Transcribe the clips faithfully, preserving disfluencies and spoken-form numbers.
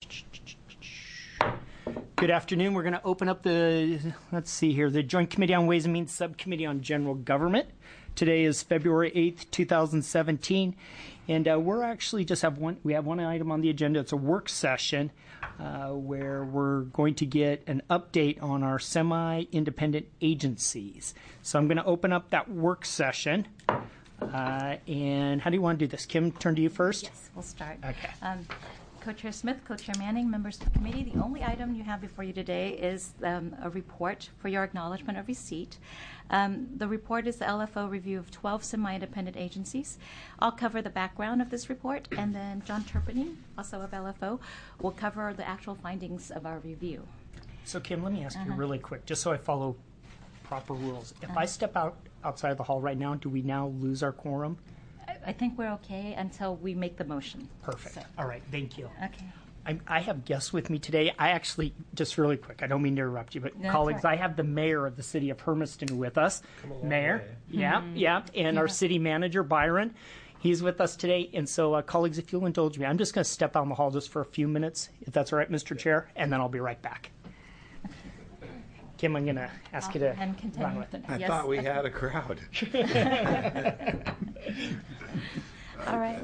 Good afternoon. We're going to open up the, let's see here, the Joint Committee on Ways and Means Subcommittee on General Government. Today is February eighth, two thousand seventeen, and uh, we're actually just have one, we have one item on the agenda. It's a work session uh, where we're going to get an update on our semi-independent agencies. So I'm going to open up that work session. Uh, and how do you want to do this? Kim, turn to you first. Yes, we'll start. Okay. Um, Co-Chair Smith, Co-Chair Manning, members of the committee, the only item you have before you today is um, a report for your acknowledgement of receipt. Um, the report is the L F O review of twelve semi-independent agencies. I'll cover the background of this report, and then John Turpinning, also of L F O, will cover the actual findings of our review. So, Kim, let me ask Uh-huh. you really quick, just so I follow proper rules. If Uh-huh. I step out outside the hall right now, do we now lose our quorum? I think we're okay until we make the motion. Perfect. So, All right. Thank you. okay. I, I have guests with me today. I actually, just really quick, I don't mean to interrupt you, but That's colleagues, right. I have the mayor of the city of Hermiston with us. Mayor, way. yeah, yeah, and our Yeah. city manager, Byron. He's with us today. And so, uh, colleagues, if you'll indulge me, I'm just going to step out in the hall just for a few minutes, if that's all right, Mister Chair, and then I'll be right back. Kim, I'm going to ask you to And continue. run with it. I Yes, thought we okay. had a crowd. All right.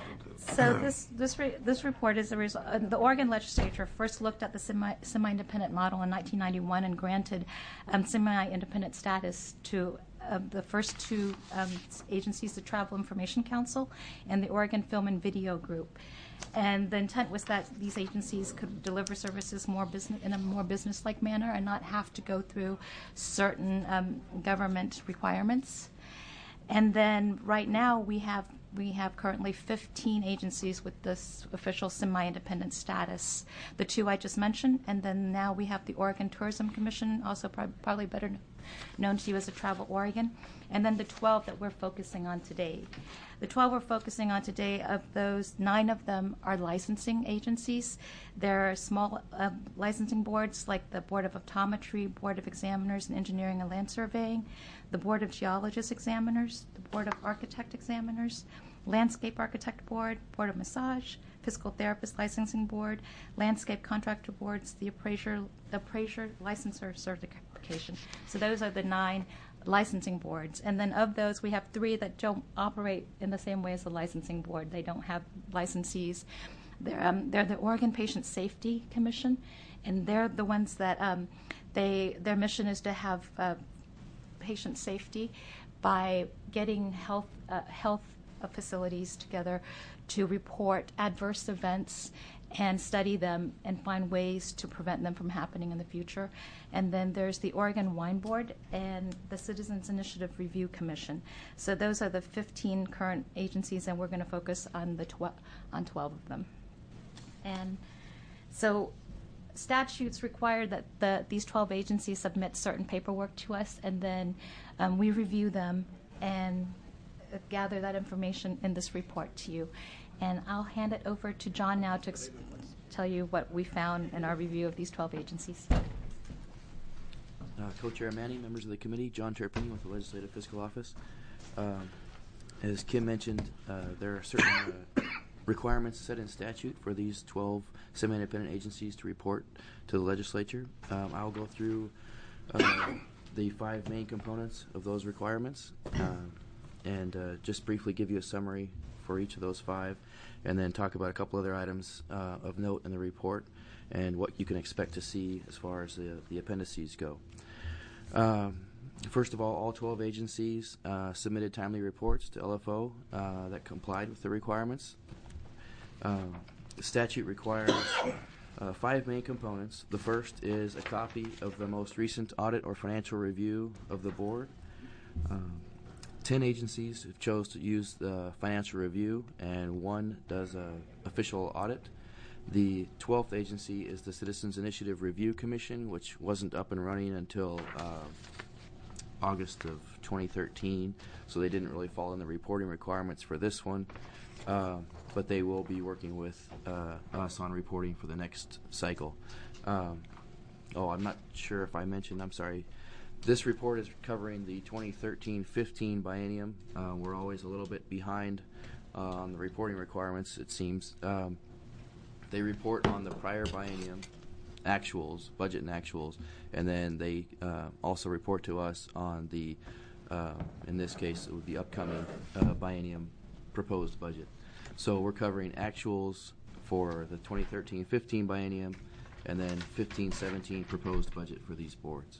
So this this re, this report is a result. Uh, the Oregon Legislature first looked at the semi semi-independent model in nineteen ninety-one and granted um, semi-independent status to uh, the first two um, agencies, the Travel Information Council and the Oregon Film and Video Group. And the intent was that these agencies could deliver services more business in a more business-like manner and not have to go through certain um, government requirements. And then right now we have we have currently fifteen agencies with this official semi-independent status. The two I just mentioned, and then now we have the Oregon Tourism Commission, also prob- probably better kn- known to you as the Travel Oregon, and then the twelve that we're focusing on today. The twelve we're focusing on today, of those, nine of them are licensing agencies. There are small uh, licensing boards like the Board of Optometry, Board of Examiners in Engineering and Land Surveying, the Board of Geologist Examiners, the Board of Architect Examiners, Landscape Architect Board, Board of Massage, Physical Therapist Licensing Board, Landscape Contractor Boards, the Appraiser, the Appraiser Licensor Certification. So those are the nine licensing boards. And then of those, we have three that don't operate in the same way as the licensing board. They don't have licensees. They're, um, they're the Oregon Patient Safety Commission, and they're the ones that um, they their mission is to have uh, patient safety by getting health uh, health uh, facilities together to report adverse events and study them and find ways to prevent them from happening in the future. And then there's the Oregon Wine Board and the Citizens Initiative Review Commission. So those are the fifteen current agencies, and we're going to focus on the tw- on twelve of them. And so statutes require that the, these twelve agencies submit certain paperwork to us, and then um, we review them and uh, gather that information in this report to you. And I'll hand it over to John now to ex- tell you what we found in our review of these twelve agencies. Uh, Co-Chair Manning, members of the committee, John Turpinning with the Legislative Fiscal Office. Um, as Kim mentioned, uh, there are certain uh, requirements set in statute for these twelve semi-independent agencies to report to the legislature. Um, I'll go through uh, the five main components of those requirements um, and uh, just briefly give you a summary for each of those five, and then talk about a couple other items uh, of note in the report and what you can expect to see as far as the, the appendices go. Um, first of all, all twelve agencies uh, submitted timely reports to L F O uh, that complied with the requirements. Uh, the statute requires uh, five main components. The first is a copy of the most recent audit or financial review of the board. Um, Ten agencies have chose to use the financial review, and one does a official audit. The twelfth agency is the Citizens Initiative Review Commission, which wasn't up and running until uh, August of twenty thirteen, so they didn't really fall in the reporting requirements for this one. Uh, but they will be working with uh, us on reporting for the next cycle. Um, oh, I'm not sure if I mentioned, I'm sorry. This report is covering the twenty thirteen fifteen biennium. Uh, we're always a little bit behind uh, on the reporting requirements, it seems. Um, they report on the prior biennium actuals, budget and actuals, and then they uh, also report to us on the, uh, in this case, it would be upcoming uh, biennium proposed budget. So we're covering actuals for the twenty thirteen fifteen biennium, and then fifteen seventeen proposed budget for these boards.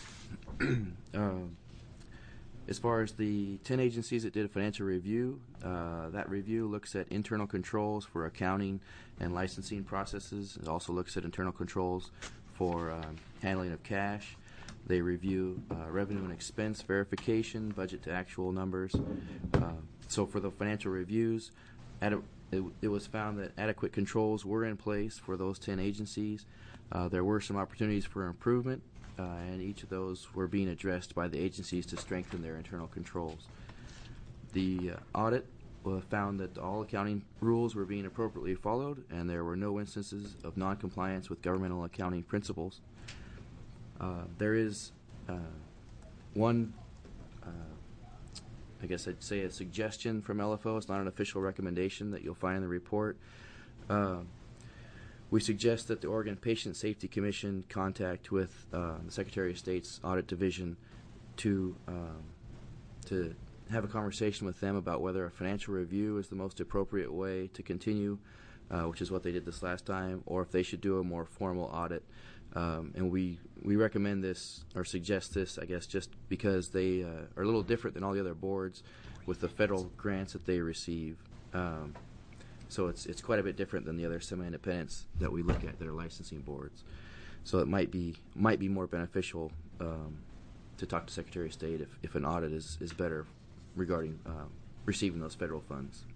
um, As far as the ten agencies that did a financial review, uh, that review looks at internal controls for accounting and licensing processes. It also looks at internal controls for um, handling of cash. They review uh, revenue and expense verification, budget to actual numbers. Uh, so for the financial reviews, at a, it, it was found that adequate controls were in place for those ten agencies. Uh, there were some opportunities for improvement. Uh, and each of those were being addressed by the agencies to strengthen their internal controls. The uh, audit uh, found that all accounting rules were being appropriately followed, and there were no instances of noncompliance with governmental accounting principles. Uh, there is uh, one, uh, I guess I'd say a suggestion from L F O. It's not an official recommendation that you'll find in the report. Uh, We suggest that the Oregon Patient Safety Commission contact with uh, the Secretary of State's Audit Division to um, to have a conversation with them about whether a financial review is the most appropriate way to continue, uh, which is what they did this last time, or if they should do a more formal audit. Um, and we we recommend this or suggest this, I guess, just because they uh, are a little different than all the other boards with the federal grants that they receive. Um, So it's it's quite a bit different than the other semi-independents that we look at that are licensing boards. So it might be might be more beneficial um, to talk to Secretary of State if, if an audit is, is better regarding um, receiving those federal funds.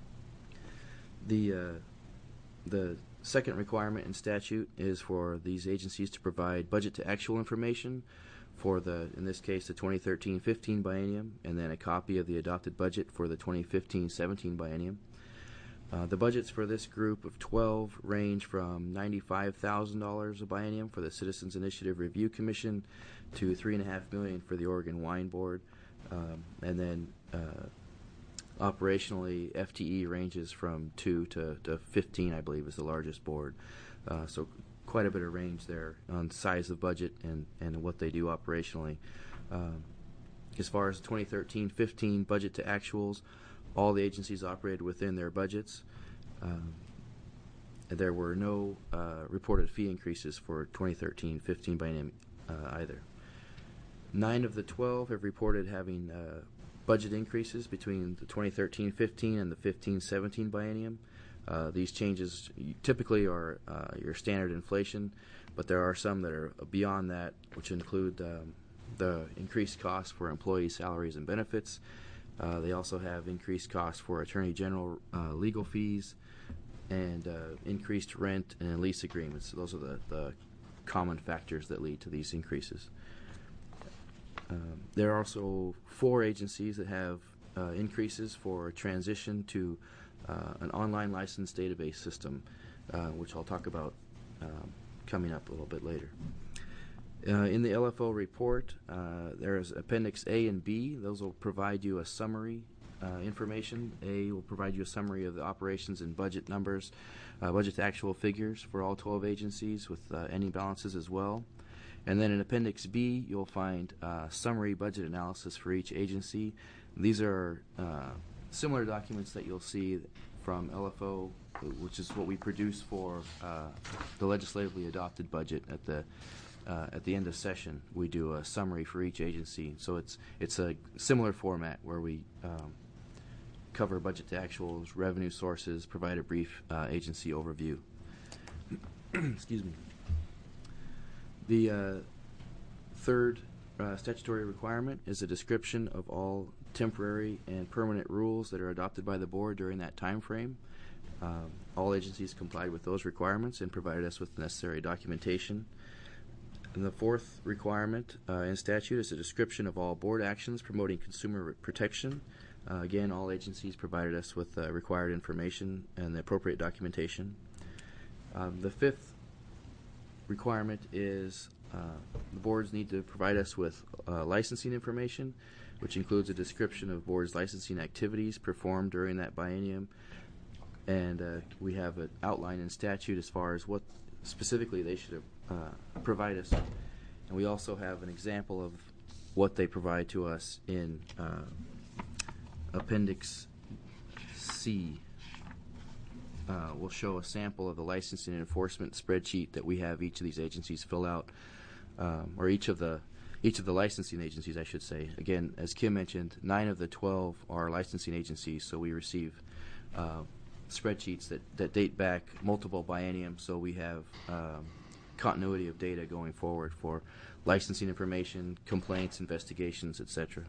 The uh, the second requirement in statute is for these agencies to provide budget to actual information for the, in this case, the twenty thirteen fifteen biennium, and then a copy of the adopted budget for the twenty fifteen seventeen biennium. Uh, the budgets for this group of twelve range from ninety-five thousand dollars a biennium for the Citizens Initiative Review Commission to three and a half million dollars for the Oregon Wine Board, um, and then uh, operationally F T E ranges from two to, to fifteen, I believe, is the largest board. Uh, so quite a bit of range there on size of budget and, and what they do operationally. Um, as far as twenty thirteen fifteen budget to actuals, all the agencies operated within their budgets. Um, there were no uh, reported fee increases for twenty thirteen fifteen biennium uh, either. Nine of the twelve have reported having uh, budget increases between the twenty thirteen fifteen and the fifteen seventeen biennium. Uh, these changes typically are uh, your standard inflation, but there are some that are beyond that, which include um, the increased costs for employee salaries and benefits. Uh, they also have increased costs for Attorney General uh, legal fees and uh, increased rent and lease agreements. So those are the, the common factors that lead to these increases. Um, there are also four agencies that have uh, increases for transition to uh, an online license database system, uh, which I'll talk about um, coming up a little bit later. Uh, in the L F O report, uh, there's Appendix A and B. Those will provide you a summary uh, information. A will provide you a summary of the operations and budget numbers, uh, budget to actual figures for all twelve agencies with uh, ending balances as well. And then in Appendix B, you'll find uh, summary budget analysis for each agency. These are uh, similar documents that you'll see from L F O, which is what we produce for uh, the legislatively adopted budget at the Uh, at the end of session. We do a summary for each agency. So it's it's a similar format where we um, cover budget to actuals, revenue sources, provide a brief uh, agency overview. Excuse me. The uh, third uh, statutory requirement is a description of all temporary and permanent rules that are adopted by the board during that time frame. Um, all agencies complied with those requirements and provided us with the necessary documentation. And the fourth requirement uh, in statute is a description of all board actions promoting consumer re- protection. Uh, again, all agencies provided us with uh, required information and the appropriate documentation. Um, the fifth requirement is uh, the boards need to provide us with uh, licensing information, which includes a description of boards' licensing activities performed during that biennium, and uh, we have an outline in statute as far as what specifically they should uh, provide us. And we also have an example of what they provide to us in uh, Appendix C. Uh, will show a sample of the licensing and enforcement spreadsheet that we have each of these agencies fill out, um, or each of the each of the licensing agencies, I should say. Again, as Kim mentioned, nine of the twelve are licensing agencies, so we receive uh, spreadsheets that, that date back multiple bienniums, so we have um, continuity of data going forward for licensing information, complaints, investigations, et cetera.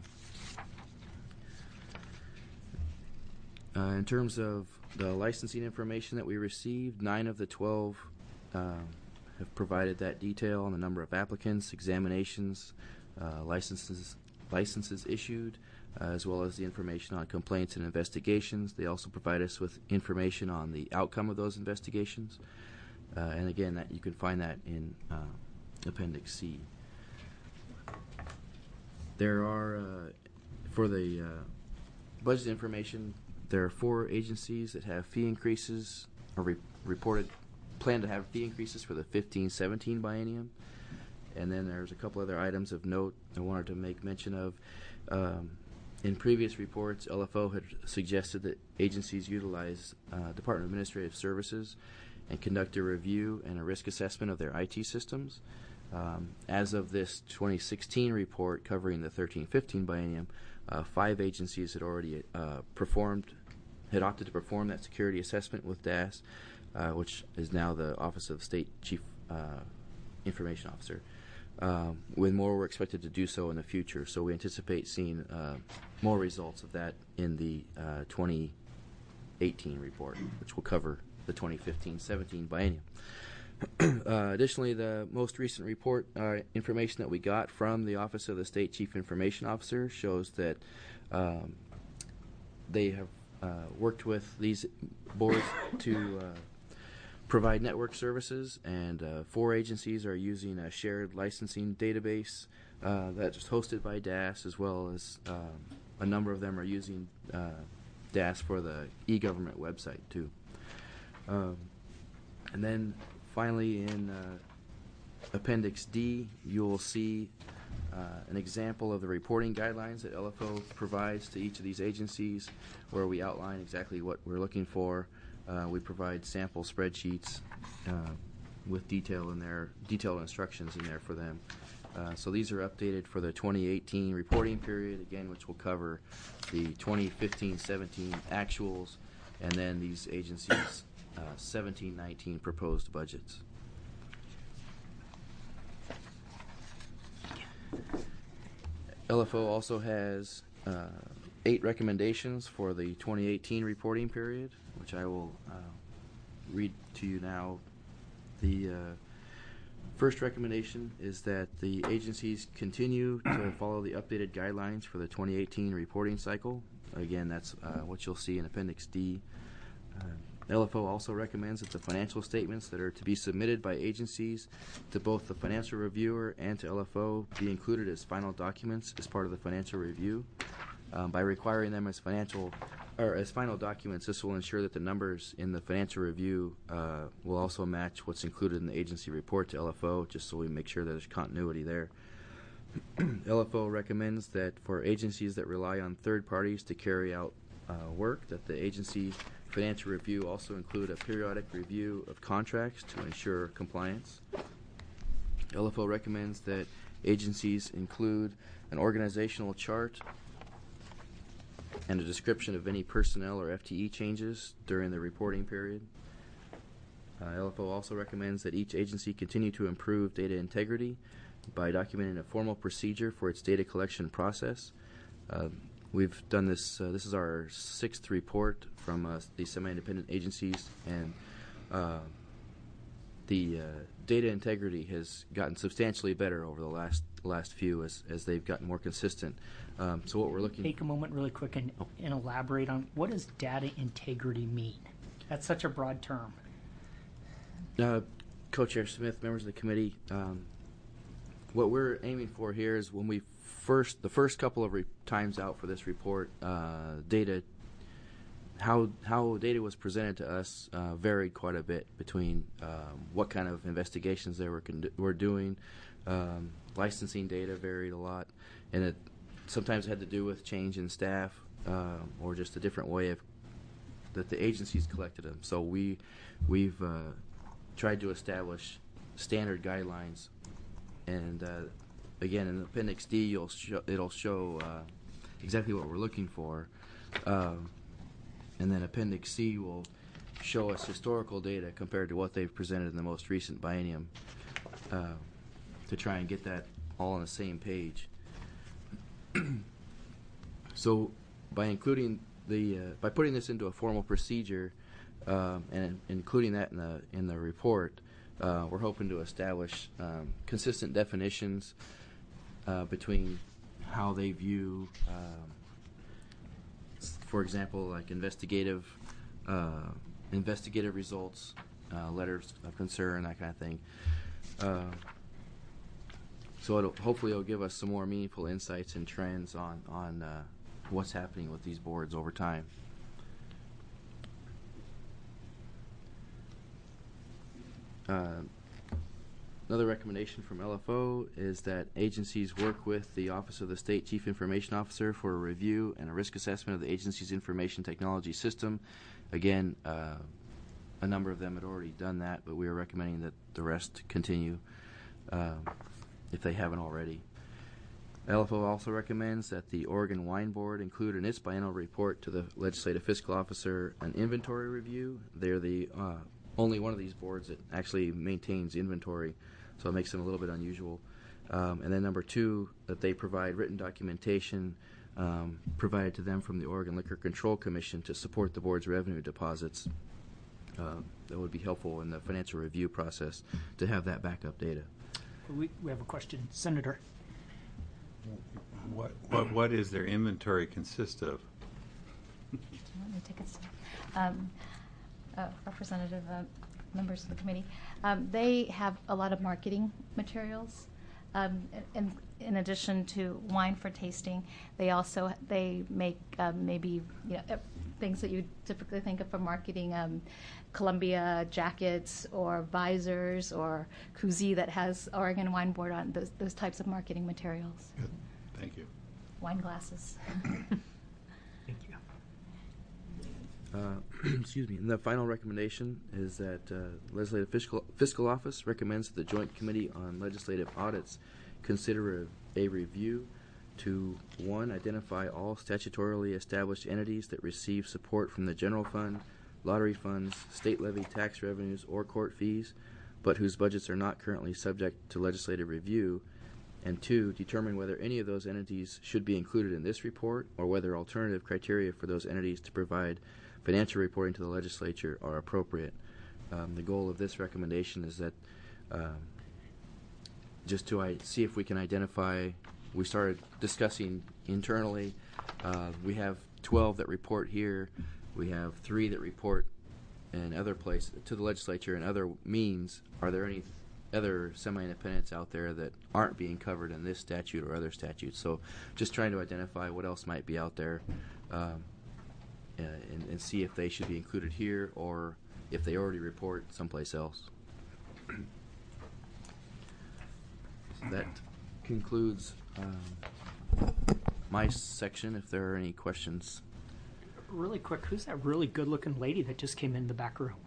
Uh, in terms of the licensing information that we received, nine of the twelve uh, have provided that detail on the number of applicants, examinations, uh, licenses, licenses issued, uh, as well as the information on complaints and investigations. They also provide us with information on the outcome of those investigations. Uh, and again, that you can find that in uh, Appendix C. There are, uh, for the uh, budget information, there are four agencies that have fee increases, or re reported, plan to have fee increases for the fifteen seventeen biennium. And then there's a couple other items of note I wanted to make mention of. Um, in previous reports, L F O had suggested that agencies utilize uh, Department of Administrative Services and conduct a review and a risk assessment of their I T systems. Um, as of this twenty sixteen report covering the thirteen fifteen biennium, uh, five agencies had already uh, performed, had opted to perform that security assessment with D A S, uh, which is now the Office of the State Chief uh, Information Officer. Um, with more, we're expected to do so in the future, so we anticipate seeing uh, more results of that in the uh, twenty eighteen report, which will cover the twenty fifteen seventeen biennium. Uh, additionally, the most recent report uh, information that we got from the Office of the State Chief Information Officer shows that um, they have uh, worked with these boards to uh, provide network services, and uh, four agencies are using a shared licensing database uh, that's hosted by D A S, as well as um, a number of them are using uh, D A S for the e-government website too. Um, and then finally, in uh, Appendix D, you will see uh, an example of the reporting guidelines that L F O provides to each of these agencies, where we outline exactly what we're looking for. Uh, we provide sample spreadsheets uh, with detail in there, detailed instructions in there for them. Uh, so these are updated for the twenty eighteen reporting period, again, which will cover the twenty fifteen seventeen actuals, and then these agencies' uh, seventeen nineteen proposed budgets. L F O also has uh, eight recommendations for the twenty eighteen reporting period, which I will uh, read to you now. The uh, first recommendation is that the agencies continue to follow the updated guidelines for the twenty eighteen reporting cycle. Again, that's uh, what you'll see in Appendix D. Uh, L F O also recommends that the financial statements that are to be submitted by agencies to both the financial reviewer and to L F O be included as final documents as part of the financial review. Um, by requiring them as financial or as final documents, this will ensure that the numbers in the financial review uh, will also match what's included in the agency report to L F O, just so we make sure that there's continuity there. L F O recommends that for agencies that rely on third parties to carry out uh, work, that the agency financial review also include a periodic review of contracts to ensure compliance. L F O recommends that agencies include an organizational chart and a description of any personnel or F T E changes during the reporting period. Uh, L F O also recommends that each agency continue to improve data integrity by documenting a formal procedure for its data collection process. Uh, we've done this, uh, this is our sixth report from uh, the semi-independent agencies, and uh, the uh, data integrity has gotten substantially better over the last last few as, as they've gotten more consistent. Um, so what we're looking Take a moment really quick and, Oh. and elaborate on what does data integrity mean? That's such a broad term. Uh, Co-Chair Smith, members of the committee, um, what we're aiming for here is when we first, the first couple of re times out for this report, uh, data how how data was presented to us uh, varied quite a bit between um, what kind of investigations they were con- were doing. Um, licensing data varied a lot, and it sometimes had to do with change in staff uh, or just a different way of that the agencies collected them. So we we've uh, tried to establish standard guidelines, and uh, again in Appendix D, you'll show, it'll show uh, exactly what we're looking for. Um, And then Appendix C will show us historical data compared to what they've presented in the most recent biennium uh, to try and get that all on the same page. So by including the, uh, by putting this into a formal procedure um, and including that in the, in the report, uh, we're hoping to establish um, consistent definitions uh, between how they view um, for example, like investigative, uh, investigative results, uh, letters of concern, that kind of thing. Uh, so it'll, hopefully it'll give us some more meaningful insights and trends on on uh, what's happening with these boards over time. Uh, Another recommendation from L F O is that agencies work with the Office of the State Chief Information Officer for a review and a risk assessment of the agency's information technology system. Again, uh, a number of them had already done that, but we are recommending that the rest continue uh, if they haven't already. L F O also recommends that the Oregon Wine Board include in its biennial report to the Legislative Fiscal Officer an inventory review. They're the uh, only one of these boards that actually maintains inventory, so it makes them a little bit unusual. Um, and then number two, that they provide written documentation um, provided to them from the Oregon Liquor Control Commission to support the board's revenue deposits. Uh, that would be helpful in the financial review process to have that backup data. We, we have a question. Senator. What, what, what is their inventory consist of? Let me take a sec. Um, uh, Representative, uh, members of the committee, um, they have a lot of marketing materials. Um, in, in addition to wine for tasting, they also they make um, maybe you know things that you typically think of for marketing, um, Columbia jackets or visors or koozie that has Oregon Wine Board on those those types of marketing materials. Good. Thank you. Wine glasses. Thank you. Uh, excuse me. And the final recommendation is that uh, Legislative Fiscal, Fiscal Office recommends that the Joint Committee on Legislative Audits consider a, a review to, one, identify all statutorily established entities that receive support from the general fund, lottery funds, state levy tax revenues, or court fees, but whose budgets are not currently subject to legislative review, and two, determine whether any of those entities should be included in this report or whether alternative criteria for those entities to provide financial reporting to the legislature are appropriate. Um, the goal of this recommendation is that um, just to I, see if we can identify, we started discussing internally, uh, we have twelve that report here, we have three that report in other places to the legislature and other means. Are there any other semi-independents out there that aren't being covered in this statute or other statutes? So just trying to identify what else might be out there um, uh, and, and see if they should be included here or if they already report someplace else. So that concludes um, my section. If there are any questions. Really quick, who's that really good-looking lady that just came in the back room?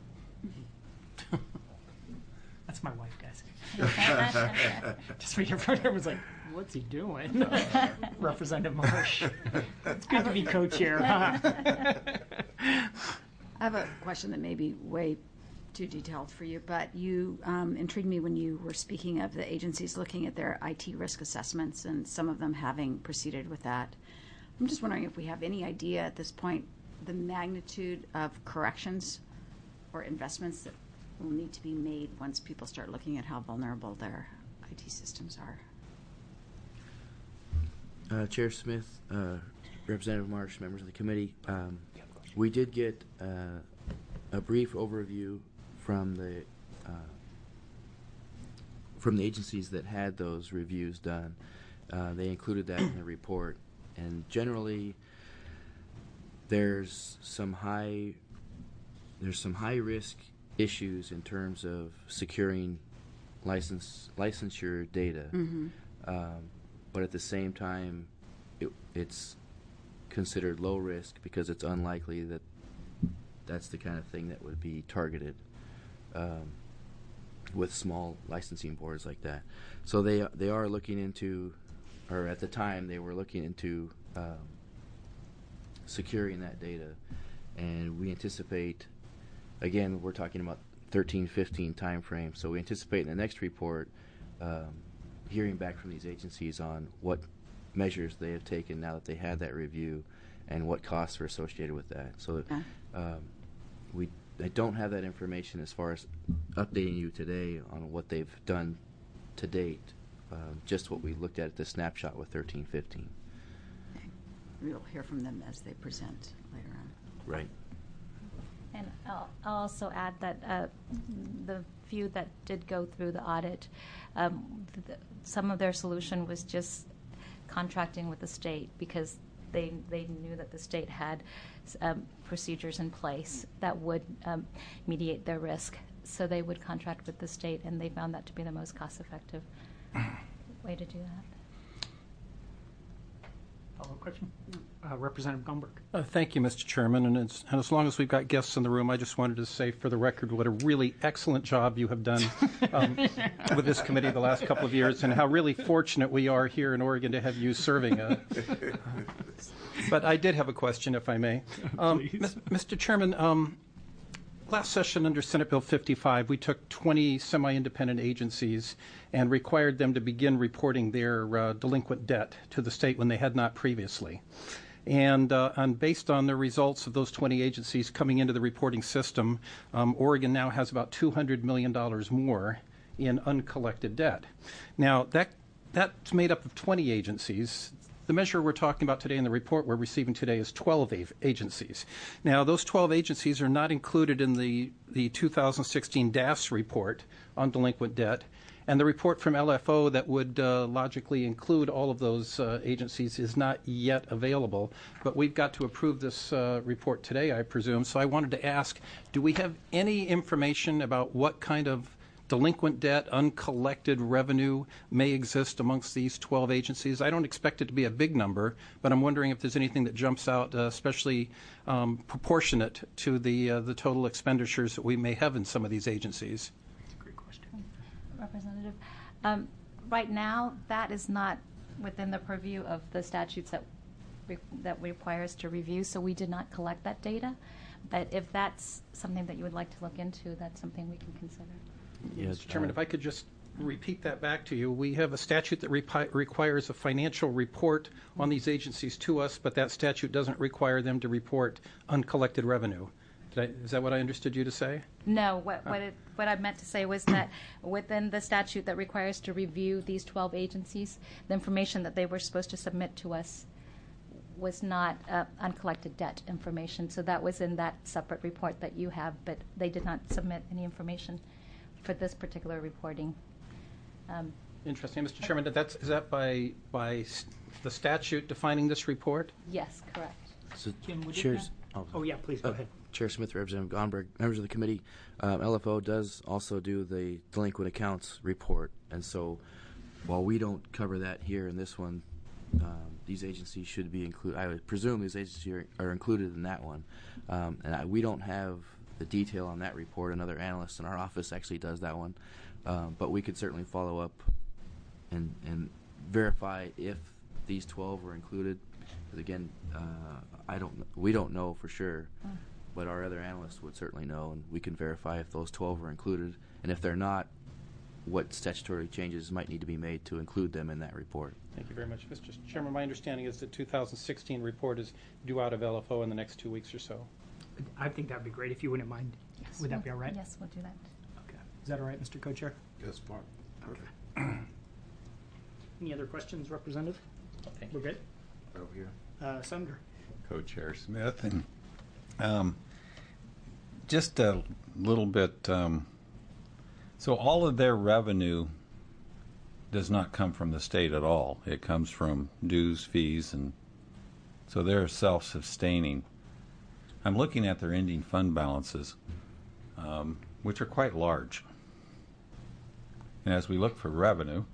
That's my wife, guys. Just for your friend, everyone's like, what's he doing? Representative Marsh. It's good to be co-chair, huh? I have a question that may be way too detailed for you, but you um, intrigued me when you were speaking of the agencies looking at their I T risk assessments and some of them having proceeded with that. I'm just wondering if we have any idea at this point the magnitude of corrections or investments that will need to be made once people start looking at how vulnerable their I T systems are. Uh, Chair Smith, uh, Representative Marsh, members of the committee, um, we did get uh, a brief overview from the uh, from the agencies that had those reviews done. Uh, they included that in the report, and generally there's some high there's some high risk issues in terms of securing license licensure data, Mm-hmm. um, but at the same time, it, it's considered low risk because it's unlikely that that's the kind of thing that would be targeted um, with small licensing boards like that. So they they are looking into, or at the time they were looking into um, securing that data, and we anticipate, again, we're talking about thirteen fifteen time frame, so we anticipate in the next report um, hearing back from these agencies on what measures they have taken now that they had that review and what costs are associated with that. So Okay. um, we I don't have that information as far as updating you today on what they've done to date, um, just what we looked at at the snapshot with thirteen fifteen. Okay. We'll hear from them as they present later on. Right. And I'll, I'll also add that uh, the few that did go through the audit, um, th- th- some of their solution was just contracting with the state because they they knew that the state had um, procedures in place that would um, mediate their risk. So they would contract with the state, and they found that to be the most cost-effective way to do that. Follow-up question? Uh, Representative Gomberg. Uh, Thank you, Mister Chairman. And, it's, and as long as we've got guests in the room, I just wanted to say for the record what a really excellent job you have done um, with this committee the last couple of years, and how really fortunate we are here in Oregon to have you serving. Uh, but I did have a question, if I may. Um, Mis- Mister Chairman, um, last session under Senate Bill fifty-five, we took twenty semi-independent agencies and required them to begin reporting their uh, delinquent debt to the state when they had not previously. And, uh, and based on the results of those twenty agencies coming into the reporting system, um, Oregon now has about two hundred million dollars more in uncollected debt. Now, that that's made up of twenty agencies. The measure we're talking about today in the report we're receiving today is twelve a- agencies. Now, those twelve agencies are not included in the, the two thousand sixteen D A S report on delinquent debt. And the report from L F O that would uh, logically include all of those uh, agencies is not yet available. But we've got to approve this uh, report today, I presume. So I wanted to ask, do we have any information about what kind of delinquent debt, uncollected revenue may exist amongst these twelve agencies? I don't expect it to be a big number, but I'm wondering if there's anything that jumps out, uh, especially um, proportionate to the uh, the total expenditures that we may have in some of these agencies. Representative. Um, right now, that is not within the purview of the statutes that re- that require us to review, so we did not collect that data. But if that's something that you would like to look into, that's something we can consider. Yes, Mister Chairman, uh, if I could just repeat that back to you. We have a statute that repi- requires a financial report on these agencies to us, but that statute doesn't require them to report uncollected revenue. Did I, is that what I understood you to say? No, what what, it, what I meant to say was that within the statute that requires to review these twelve agencies, the information that they were supposed to submit to us was not uh, uncollected debt information. So that was in that separate report that you have, but they did not submit any information for this particular reporting. Um, Interesting. Mister Chairman, that's, is that by, by s- the statute defining this report? yes, correct. So, Kim, would you- Chairs, Oh, yeah, please go Uh, ahead. Chair Smith, Representative Gonberg, members of the committee, um, L F O does also do the delinquent accounts report, and so while we don't cover that here in this one, um, these agencies should be included. I would presume these agencies are, are included in that one, um, and I, we don't have the detail on that report. Another analyst in our office actually does that one, um, but we could certainly follow up and and verify if these twelve were included. Because again, uh, I don't, we don't know for sure, Mm. but our other analysts would certainly know, and we can verify if those twelve were included, and if they're not, what statutory changes might need to be made to include them in that report. Thank you very much. Mister Chairman, my understanding is the two thousand sixteen report is due out of L F O in the next two weeks or so. I think that would be great if you wouldn't mind. Yes, Would that we'll- be all right? Yes, we'll do that. Okay. Is that all right, Mister Co-Chair? Yes, Mark. Okay. Any other questions, Representative? We're good? Over here. Uh, Senator? Co-Chair Smith, and um, just a little bit, um, so all of their revenue does not come from the state at all. It comes from dues, fees, and so they're self-sustaining. I'm looking at their ending fund balances, um, which are quite large. And as we look for revenue,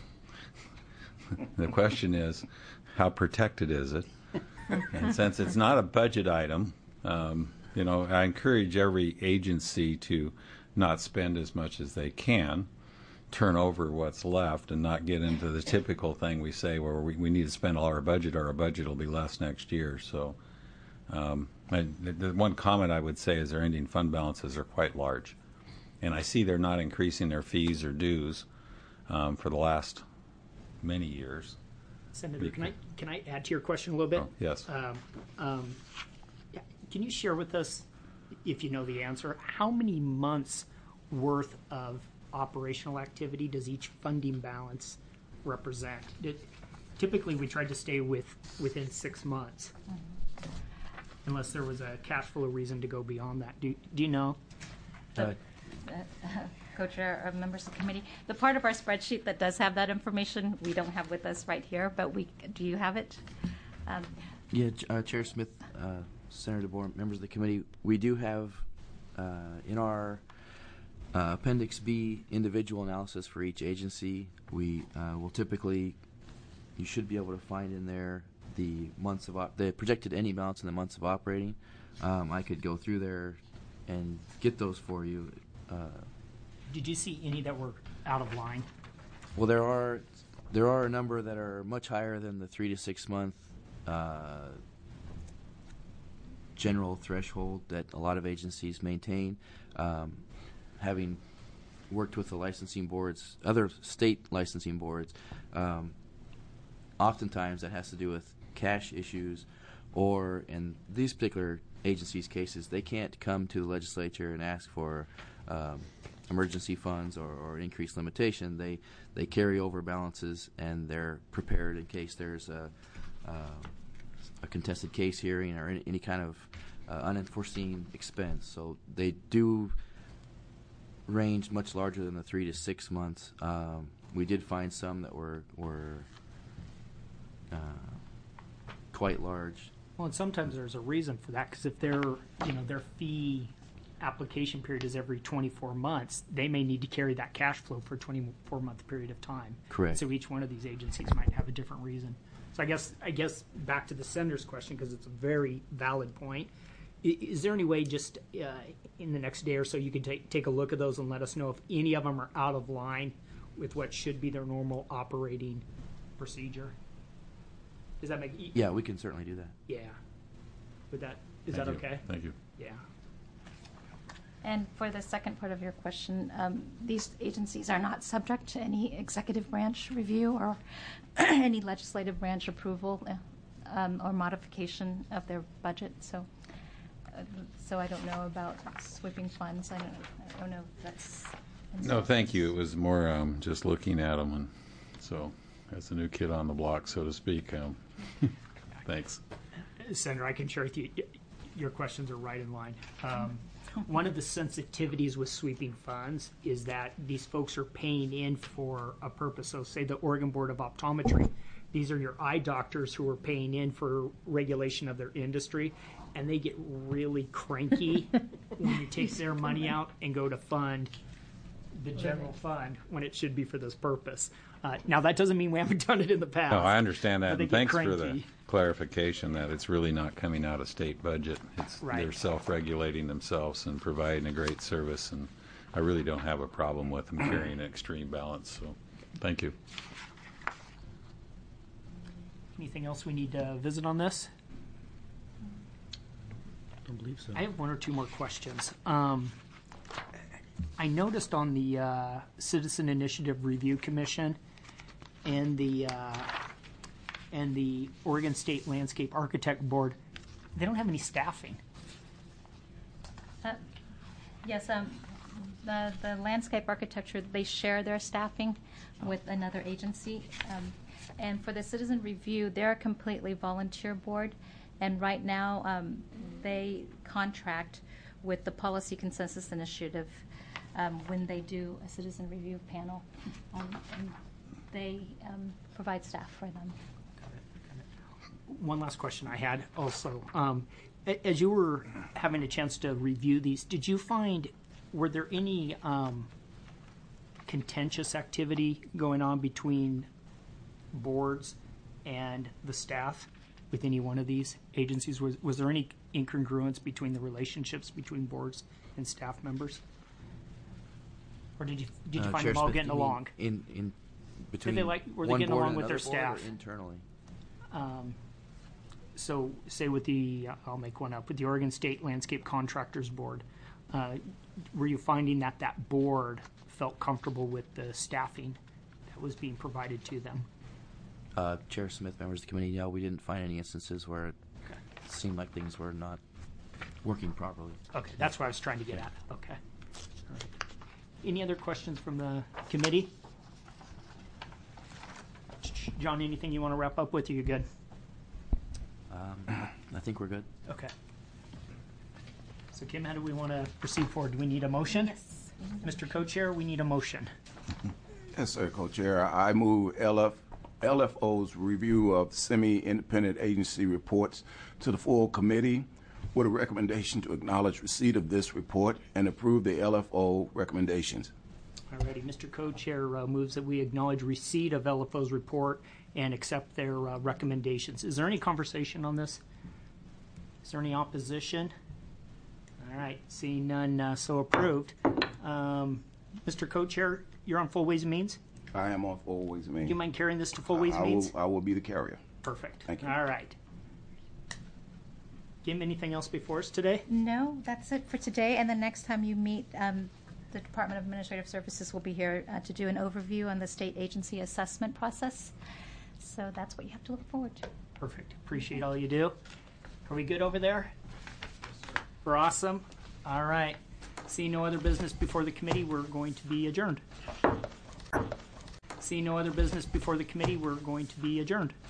the question is, how protected is it? And since it's not a budget item, um, you know, I encourage every agency to not spend as much as they can, turn over what's left, and not get into the typical thing we say where we, we need to spend all our budget or our budget will be less next year. So um, I, the, the one comment I would say is their ending fund balances are quite large. And I see they're not increasing their fees or dues um, for the last many years. Senator, can I can I add to your question a little bit? Oh, yes. Um, um, yeah, can you share with us, if you know the answer, how many months worth of operational activity does each funding balance represent? Did, typically, we tried to stay with within six months, unless there was a cash flow reason to go beyond that. Do do you know? Uh, Uh, Co-Chair, uh, members of the committee, the part of our spreadsheet that does have that information, we don't have with us right here, but we do you have it? Um, Yeah, Ch- uh, Chair Smith, uh, Senator DeBoer, members of the committee, we do have uh, in our uh, Appendix B individual analysis for each agency. We uh, will typically, you should be able to find in there the months of op- the projected ending balance and the months of operating. Um, I could go through there and get those for you. Uh, Did you see any that were out of line? Well, there are there are a number that are much higher than the three to six month uh, general threshold that a lot of agencies maintain. Um, having worked with the licensing boards, other state licensing boards, um, oftentimes that has to do with cash issues, or in these particular agencies' cases, they can't come to the legislature and ask for um, emergency funds or, or increased limitation. They they carry over balances, and they're prepared in case there's a uh, a contested case hearing or any, any kind of uh, unforeseen expense. So they do range much larger than the three to six months. Um, we did find some that were were uh, quite large. Well, and sometimes there's a reason for that, because if their you know their fee application period is every twenty-four months, they may need to carry that cash flow for a twenty-four month period of time. Correct. So each one of these agencies might have a different reason. So I guess I guess back to the senator's question, because it's a very valid point. I- Is there any way just uh, in the next day or so you could take take a look at those and let us know if any of them are out of line with what should be their normal operating procedure? Does that make? Yeah, we can certainly do that. Yeah. Would that is Thank that you. okay? Thank you. Yeah. And for the second part of your question, um, these agencies are not subject to any executive branch review or any legislative branch approval uh, um, or modification of their budget. So, uh, so I don't know about sweeping funds. I don't, I don't know if that's. No, thank you. It was more um, just looking at them, and so as a new kid on the block, so to speak. Um, thanks. Senator, I can share with you. Your questions are right in line. Um, one of the sensitivities with sweeping funds is that these folks are paying in for a purpose. So, say the Oregon Board of Optometry, these are your eye doctors who are paying in for regulation of their industry, and they get really cranky when you take their money out and go to fund the general fund when it should be for this purpose. Uh, now, that doesn't mean we haven't done it in the past. No, I understand But that, they and get thanks for the cranky. clarification that it's really not coming out of state budget. It's Right. They're self-regulating themselves and providing a great service, and I really don't have a problem with them carrying an extreme balance. So, thank you. Anything else we need to visit on this? Don't believe so. I have one or two more questions. Um, I noticed on the uh, Citizen Initiative Review Commission and the uh, and the Oregon State Landscape Architect Board, they don't have any staffing. Uh, yes, um, the, the landscape architecture, they share their staffing with another agency. Um, and for the citizen review, they're a completely volunteer board. And right now, um, they contract with the Policy Consensus Initiative um, when they do a citizen review panel. Um, and they um, provide staff for them. One last question I had also. Um, a- as you were having a chance to review these, did you find, were there any um, contentious activity going on between boards and the staff with any one of these agencies? Was, was there any incongruence between the relationships between boards and staff members? Or did you did you Uh, find Chair them all Smith, getting you mean along? In in between they like- were they one getting board along and with their another board or staff? internally. So, say with the, uh, I'll make one up, with the Oregon State Landscape Contractors Board, uh, were you finding that that board felt comfortable with the staffing that was being provided to them? Uh, Chair Smith, members of the committee, yeah, we didn't find any instances where it Okay. seemed like things were not working properly. Okay, that's what I was trying to get at. Okay. All right. Any other questions from the committee? John, anything you want to wrap up with? Are you good? Um, I think we're good. Okay. So Kim, how do we want to proceed forward? Do we need a motion? Yes. Mister Co-Chair, we need a motion. Yes, sir, Co-Chair. I move L F, L F O's review of semi-independent agency reports to the full committee with a recommendation to acknowledge receipt of this report and approve the L F O recommendations. Alrighty, Mister Co-Chair uh, moves that we acknowledge receipt of L F O's report and accept their uh, recommendations. Is there any conversation on this? Is there any opposition? All right, seeing none, uh, so approved. Um, Mister Co-Chair, you're on Full Ways and Means. I am on Full Ways and Means. Do you mind carrying this to Full Ways and I Means? will, I will be the carrier. Perfect. Thank you. All right. Kim, anything else before us today? No, that's it for today. And the next time you meet, um, the Department of Administrative Services will be here uh, to do an overview on the state agency assessment process. So that's what you have to look forward to. Perfect. Appreciate all you do. Are we good over there? We're awesome. All right. Seeing no other business before the committee, we're going to be adjourned. Seeing no other business before the committee, we're going to be adjourned.